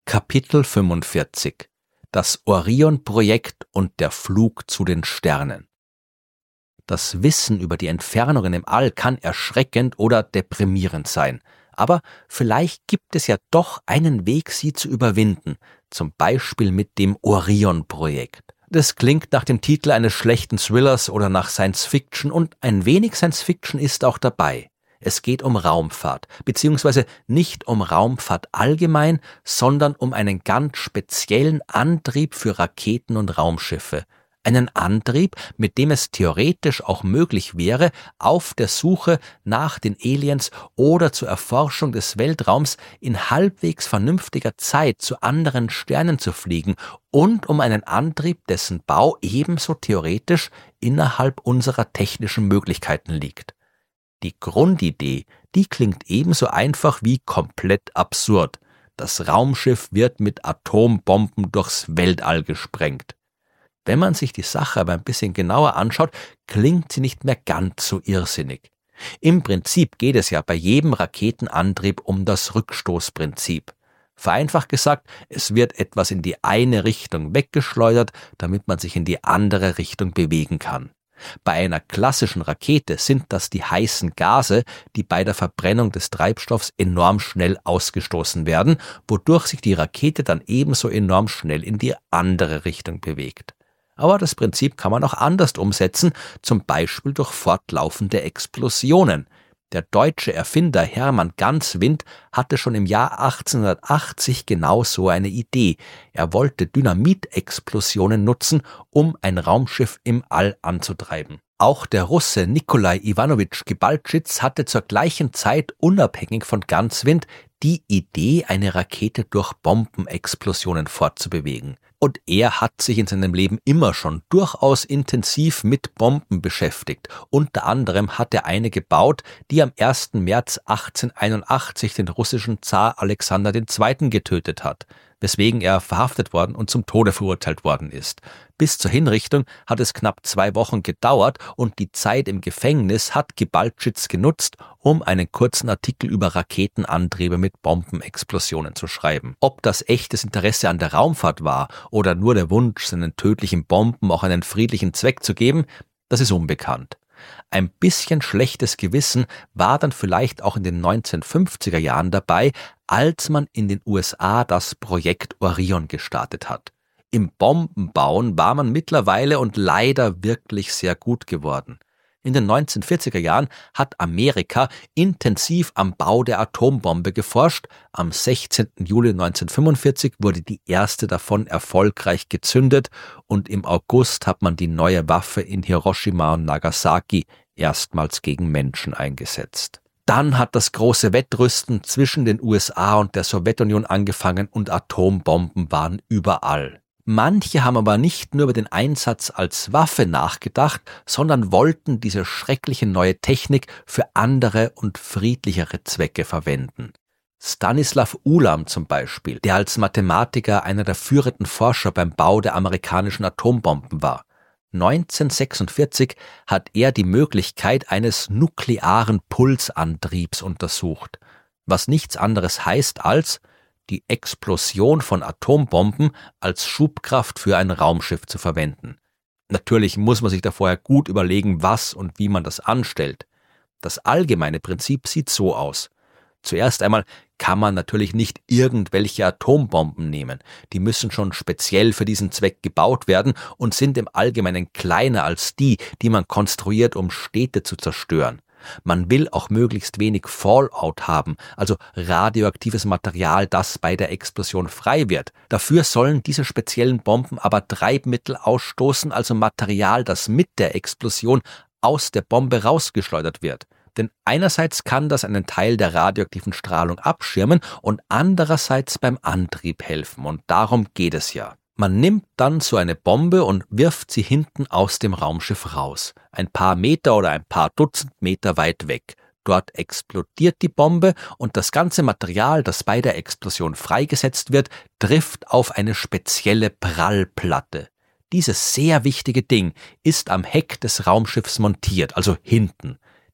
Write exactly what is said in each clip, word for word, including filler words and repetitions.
Kapitel fünfundvierzig Das Orion-Projekt und der Flug zu den Sternen. Das Wissen über die Entfernungen im All kann erschreckend oder deprimierend sein. Aber vielleicht gibt es ja doch einen Weg, sie zu überwinden, zum Beispiel mit dem Orion-Projekt. Das klingt nach dem Titel eines schlechten Thrillers oder nach Science-Fiction und ein wenig Science-Fiction ist auch dabei. Es geht um Raumfahrt, beziehungsweise nicht um Raumfahrt allgemein, sondern um einen ganz speziellen Antrieb für Raketen und Raumschiffe. Einen Antrieb, mit dem es theoretisch auch möglich wäre, auf der Suche nach den Aliens oder zur Erforschung des Weltraums in halbwegs vernünftiger Zeit zu anderen Sternen zu fliegen und um einen Antrieb, dessen Bau ebenso theoretisch innerhalb unserer technischen Möglichkeiten liegt. Die Grundidee, die klingt ebenso einfach wie komplett absurd. Das Raumschiff wird mit Atombomben durchs Weltall gesprengt. Wenn man sich die Sache aber ein bisschen genauer anschaut, klingt sie nicht mehr ganz so irrsinnig. Im Prinzip geht es ja bei jedem Raketenantrieb um das Rückstoßprinzip. Vereinfacht gesagt, es wird etwas in die eine Richtung weggeschleudert, damit man sich in die andere Richtung bewegen kann. Bei einer klassischen Rakete sind das die heißen Gase, die bei der Verbrennung des Treibstoffs enorm schnell ausgestoßen werden, wodurch sich die Rakete dann ebenso enorm schnell in die andere Richtung bewegt. Aber das Prinzip kann man auch anders umsetzen, zum Beispiel durch fortlaufende Explosionen. Der deutsche Erfinder Hermann Ganswind hatte schon im Jahr achtzehnhundertachtzig genau so eine Idee. Er wollte Dynamitexplosionen nutzen, um ein Raumschiff im All anzutreiben. Auch der Russe Nikolai Iwanowitsch Gebaltschitz hatte zur gleichen Zeit unabhängig von Ganswind die Idee, eine Rakete durch Bombenexplosionen fortzubewegen. Und er hat sich in seinem Leben immer schon durchaus intensiv mit Bomben beschäftigt. Unter anderem hat er eine gebaut, die am ersten März achtzehnhunderteinundachtzig den russischen Zar Alexander der Zweite getötet hat, weswegen er verhaftet worden und zum Tode verurteilt worden ist. Bis zur Hinrichtung hat es knapp zwei Wochen gedauert und die Zeit im Gefängnis hat Gebaltschitz genutzt, um einen kurzen Artikel über Raketenantriebe mit Bombenexplosionen zu schreiben. Ob das echtes Interesse an der Raumfahrt war oder nur der Wunsch, seinen tödlichen Bomben auch einen friedlichen Zweck zu geben, das ist unbekannt. Ein bisschen schlechtes Gewissen war dann vielleicht auch in den neunzehnhundertfünfziger Jahren dabei, als man in den U S A das Projekt Orion gestartet hat. Im Bombenbauen war man mittlerweile und leider wirklich sehr gut geworden. In den neunzehnhundertvierziger Jahren hat Amerika intensiv am Bau der Atombombe geforscht. Am sechzehnten Juli neunzehnhundertfünfundvierzig wurde die erste davon erfolgreich gezündet und im August hat man die neue Waffe in Hiroshima und Nagasaki erstmals gegen Menschen eingesetzt. Dann hat das große Wettrüsten zwischen den U S A und der Sowjetunion angefangen und Atombomben waren überall. Manche haben aber nicht nur über den Einsatz als Waffe nachgedacht, sondern wollten diese schreckliche neue Technik für andere und friedlichere Zwecke verwenden. Stanislav Ulam zum Beispiel, der als Mathematiker einer der führenden Forscher beim Bau der amerikanischen Atombomben war. neunzehnhundertsechsundvierzig hat er die Möglichkeit eines nuklearen Pulsantriebs untersucht, was nichts anderes heißt als die Explosion von Atombomben als Schubkraft für ein Raumschiff zu verwenden. Natürlich muss man sich da vorher gut überlegen, was und wie man das anstellt. Das allgemeine Prinzip sieht so aus. Zuerst einmal kann man natürlich nicht irgendwelche Atombomben nehmen. Die müssen schon speziell für diesen Zweck gebaut werden und sind im Allgemeinen kleiner als die, die man konstruiert, um Städte zu zerstören. Man will auch möglichst wenig Fallout haben, also radioaktives Material, das bei der Explosion frei wird. Dafür sollen diese speziellen Bomben aber Treibmittel ausstoßen, also Material, das mit der Explosion aus der Bombe rausgeschleudert wird. Denn einerseits kann das einen Teil der radioaktiven Strahlung abschirmen und andererseits beim Antrieb helfen. Und darum geht es ja. Man nimmt dann so eine Bombe und wirft sie hinten aus dem Raumschiff raus. Ein paar Meter oder ein paar Dutzend Meter weit weg. Dort explodiert die Bombe und das ganze Material, das bei der Explosion freigesetzt wird, trifft auf eine spezielle Prallplatte. Dieses sehr wichtige Ding ist am Heck des Raumschiffs montiert, also hinten.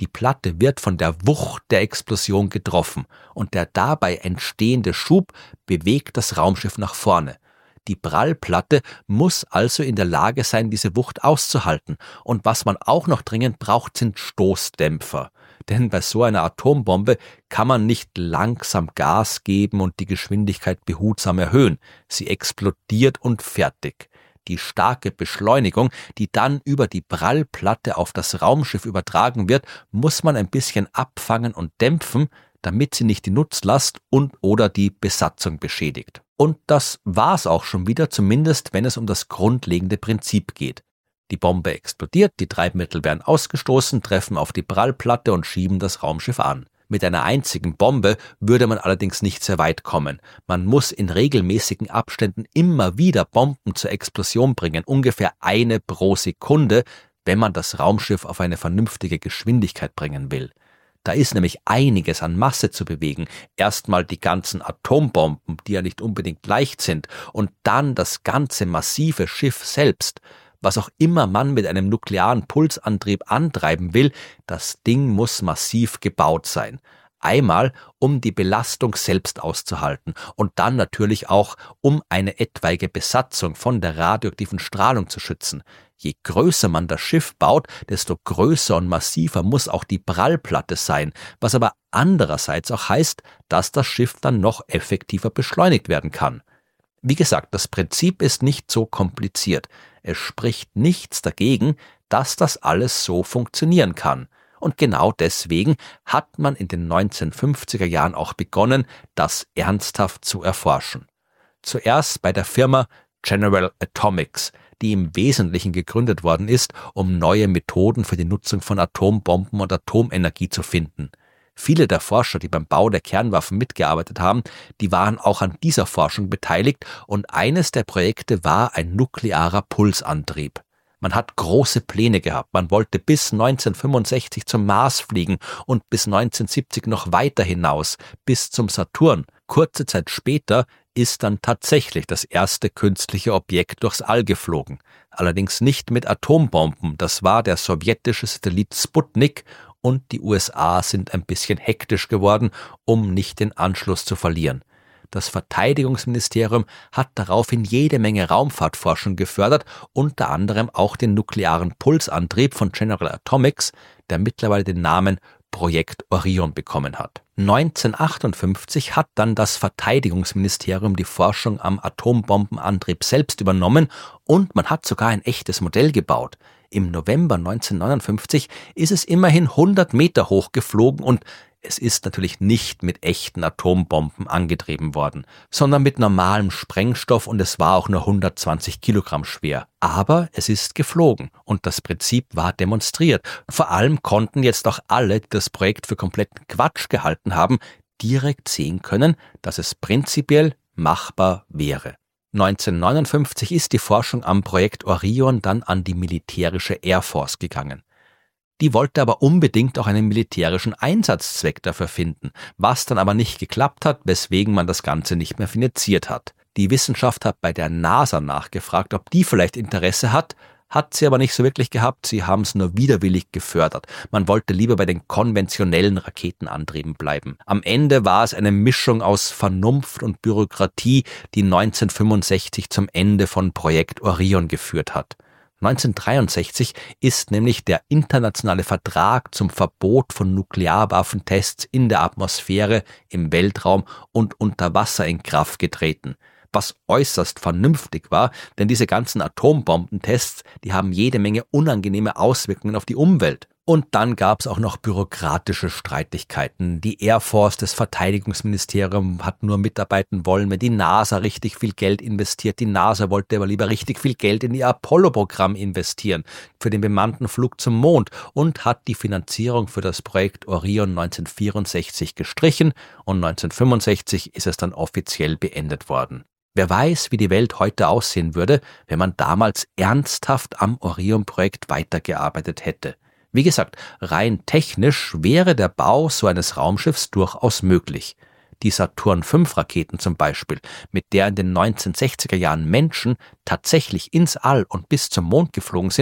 Die Platte wird von der Wucht der Explosion getroffen und der dabei entstehende Schub bewegt das Raumschiff nach vorne. Die Prallplatte muss also in der Lage sein, diese Wucht auszuhalten. Und was man auch noch dringend braucht, sind Stoßdämpfer. Denn bei so einer Atombombe kann man nicht langsam Gas geben und die Geschwindigkeit behutsam erhöhen. Sie explodiert und fertig. Die starke Beschleunigung, die dann über die Prallplatte auf das Raumschiff übertragen wird, muss man ein bisschen abfangen und dämpfen, damit sie nicht die Nutzlast und oder die Besatzung beschädigt. Und das war's auch schon wieder, zumindest wenn es um das grundlegende Prinzip geht. Die Bombe explodiert, die Treibmittel werden ausgestoßen, treffen auf die Prallplatte und schieben das Raumschiff an. Mit einer einzigen Bombe würde man allerdings nicht sehr weit kommen. Man muss in regelmäßigen Abständen immer wieder Bomben zur Explosion bringen, ungefähr eine pro Sekunde, wenn man das Raumschiff auf eine vernünftige Geschwindigkeit bringen will. Da ist nämlich einiges an Masse zu bewegen. Erstmal die ganzen Atombomben, die ja nicht unbedingt leicht sind, und dann das ganze massive Schiff selbst. Was auch immer man mit einem nuklearen Pulsantrieb antreiben will, das Ding muss massiv gebaut sein. Einmal, um die Belastung selbst auszuhalten und dann natürlich auch, um eine etwaige Besatzung von der radioaktiven Strahlung zu schützen. Je größer man das Schiff baut, desto größer und massiver muss auch die Prallplatte sein, was aber andererseits auch heißt, dass das Schiff dann noch effektiver beschleunigt werden kann. Wie gesagt, das Prinzip ist nicht so kompliziert. Es spricht nichts dagegen, dass das alles so funktionieren kann. Und genau deswegen hat man in den neunzehnhundertfünfziger Jahren auch begonnen, das ernsthaft zu erforschen. Zuerst bei der Firma General Atomics, die im Wesentlichen gegründet worden ist, um neue Methoden für die Nutzung von Atombomben und Atomenergie zu finden. Viele der Forscher, die beim Bau der Kernwaffen mitgearbeitet haben, die waren auch an dieser Forschung beteiligt und eines der Projekte war ein nuklearer Pulsantrieb. Man hat große Pläne gehabt, man wollte bis neunzehnhundertfünfundsechzig zum Mars fliegen und bis neunzehnhundertsiebzig noch weiter hinaus, bis zum Saturn. Kurze Zeit später ist dann tatsächlich das erste künstliche Objekt durchs All geflogen. Allerdings nicht mit Atombomben, das war der sowjetische Satellit Sputnik, und die U S A sind ein bisschen hektisch geworden, um nicht den Anschluss zu verlieren. Das Verteidigungsministerium hat daraufhin jede Menge Raumfahrtforschung gefördert, unter anderem auch den nuklearen Pulsantrieb von General Atomics, der mittlerweile den Namen Projekt Orion bekommen hat. neunzehnhundertachtundfünfzig hat dann das Verteidigungsministerium die Forschung am Atombombenantrieb selbst übernommen und man hat sogar ein echtes Modell gebaut. Im November neunzehnhundertneunundfünfzig ist es immerhin hundert Meter hoch geflogen und es ist natürlich nicht mit echten Atombomben angetrieben worden, sondern mit normalem Sprengstoff und es war auch nur hundertzwanzig Kilogramm schwer. Aber es ist geflogen und das Prinzip war demonstriert. Vor allem konnten jetzt auch alle, die das Projekt für kompletten Quatsch gehalten haben, direkt sehen können, dass es prinzipiell machbar wäre. neunzehnhundertneunundfünfzig ist die Forschung am Projekt Orion dann an die militärische Air Force gegangen. Die wollte aber unbedingt auch einen militärischen Einsatzzweck dafür finden, was dann aber nicht geklappt hat, weswegen man das Ganze nicht mehr finanziert hat. Die Wissenschaft hat bei der NASA nachgefragt, ob die vielleicht Interesse hat, hat sie aber nicht so wirklich gehabt, sie haben es nur widerwillig gefördert. Man wollte lieber bei den konventionellen Raketenantrieben bleiben. Am Ende war es eine Mischung aus Vernunft und Bürokratie, die neunzehnhundertfünfundsechzig zum Ende von Projekt Orion geführt hat. neunzehnhundertdreiundsechzig ist nämlich der internationale Vertrag zum Verbot von Nuklearwaffentests in der Atmosphäre, im Weltraum und unter Wasser in Kraft getreten. Was äußerst vernünftig war, denn diese ganzen Atombombentests, die haben jede Menge unangenehme Auswirkungen auf die Umwelt. Und dann gab es auch noch bürokratische Streitigkeiten. Die Air Force, das Verteidigungsministerium hat nur mitarbeiten wollen, wenn die NASA richtig viel Geld investiert. Die NASA wollte aber lieber richtig viel Geld in ihr Apollo-Programm investieren, für den bemannten Flug zum Mond und hat die Finanzierung für das Projekt Orion neunzehnhundertvierundsechzig gestrichen und neunzehnhundertfünfundsechzig ist es dann offiziell beendet worden. Wer weiß, wie die Welt heute aussehen würde, wenn man damals ernsthaft am Orion-Projekt weitergearbeitet hätte. Wie gesagt, rein technisch wäre der Bau so eines Raumschiffs durchaus möglich. Die Saturn fünf Raketen zum Beispiel, mit der in den neunzehnhundertsechziger Jahren Menschen tatsächlich ins All und bis zum Mond geflogen sind,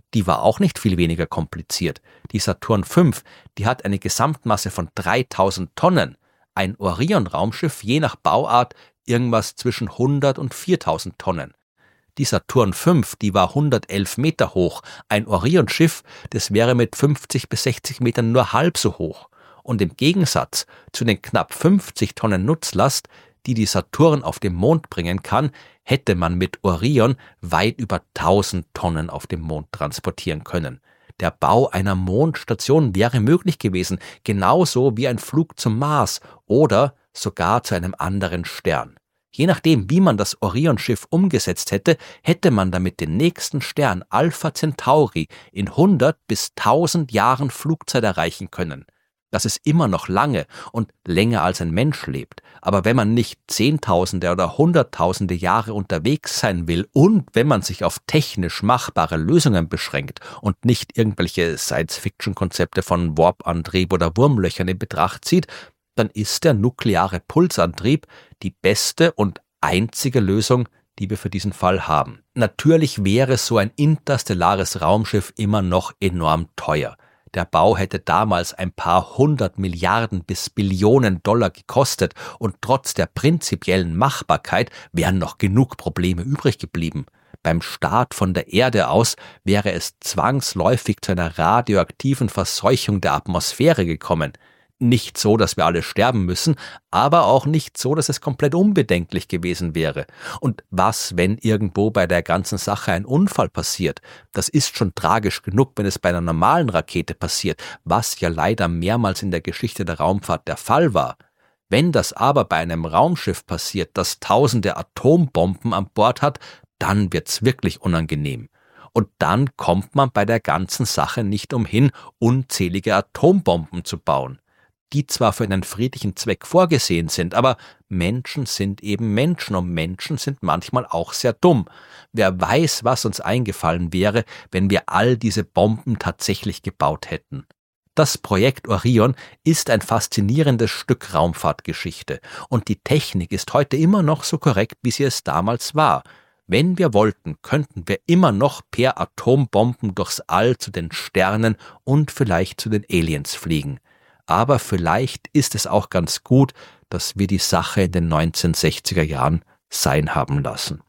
die war auch nicht viel weniger kompliziert. Die Saturn fünf, die hat eine Gesamtmasse von dreitausend Tonnen. Ein Orion-Raumschiff, je nach Bauart, irgendwas zwischen hundert und viertausend Tonnen. Die Saturn fünf, die war hundertelf Meter hoch. Ein Orion-Schiff, das wäre mit fünfzig bis sechzig Metern nur halb so hoch. Und im Gegensatz zu den knapp fünfzig Tonnen Nutzlast, die die Saturn auf den Mond bringen kann, hätte man mit Orion weit über tausend Tonnen auf dem Mond transportieren können. Der Bau einer Mondstation wäre möglich gewesen, genauso wie ein Flug zum Mars oder sogar zu einem anderen Stern. Je nachdem, wie man das Orion-Schiff umgesetzt hätte, hätte man damit den nächsten Stern Alpha Centauri in hundert bis tausend Jahren Flugzeit erreichen können. Das ist immer noch lange und länger als ein Mensch lebt. Aber wenn man nicht Zehntausende oder Hunderttausende Jahre unterwegs sein will und wenn man sich auf technisch machbare Lösungen beschränkt und nicht irgendwelche Science-Fiction-Konzepte von Warp-Antrieb oder Wurmlöchern in Betracht zieht, dann ist der nukleare Pulsantrieb die beste und einzige Lösung, die wir für diesen Fall haben. Natürlich wäre so ein interstellares Raumschiff immer noch enorm teuer. Der Bau hätte damals ein paar hundert Milliarden bis Billionen Dollar gekostet und trotz der prinzipiellen Machbarkeit wären noch genug Probleme übrig geblieben. Beim Start von der Erde aus wäre es zwangsläufig zu einer radioaktiven Verseuchung der Atmosphäre gekommen. Nicht so, dass wir alle sterben müssen, aber auch nicht so, dass es komplett unbedenklich gewesen wäre. Und was, wenn irgendwo bei der ganzen Sache ein Unfall passiert? Das ist schon tragisch genug, wenn es bei einer normalen Rakete passiert, was ja leider mehrmals in der Geschichte der Raumfahrt der Fall war. Wenn das aber bei einem Raumschiff passiert, das tausende Atombomben an Bord hat, dann wird's wirklich unangenehm. Und dann kommt man bei der ganzen Sache nicht umhin, unzählige Atombomben zu bauen, die zwar für einen friedlichen Zweck vorgesehen sind, aber Menschen sind eben Menschen und Menschen sind manchmal auch sehr dumm. Wer weiß, was uns eingefallen wäre, wenn wir all diese Bomben tatsächlich gebaut hätten. Das Projekt Orion ist ein faszinierendes Stück Raumfahrtgeschichte und die Technik ist heute immer noch so korrekt, wie sie es damals war. Wenn wir wollten, könnten wir immer noch per Atombomben durchs All zu den Sternen und vielleicht zu den Aliens fliegen. Aber vielleicht ist es auch ganz gut, dass wir die Sache in den neunzehnhundertsechziger Jahren sein haben lassen.